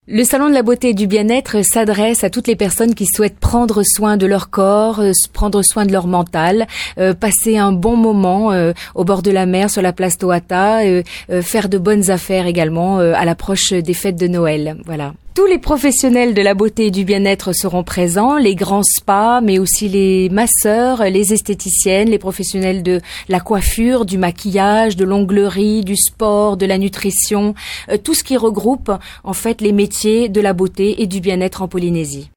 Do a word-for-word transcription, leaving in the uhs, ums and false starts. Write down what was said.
Le Salon de la beauté et du bien-être s'adresse à toutes les personnes qui souhaitent prendre soin de leur corps, euh, prendre soin de leur mental, euh, passer un bon moment euh, au bord de la mer, sur la place Tohata, euh, euh, faire de bonnes affaires également euh, à l'approche des fêtes de Noël. Voilà. Tous les professionnels de la beauté et du bien-être seront présents, les grands spas, mais aussi les masseurs, les esthéticiennes, les professionnels de la coiffure, du maquillage, de l'onglerie, du sport, de la nutrition, euh, tout ce qui regroupe en fait les métiers de la beauté et du bien-être en Polynésie.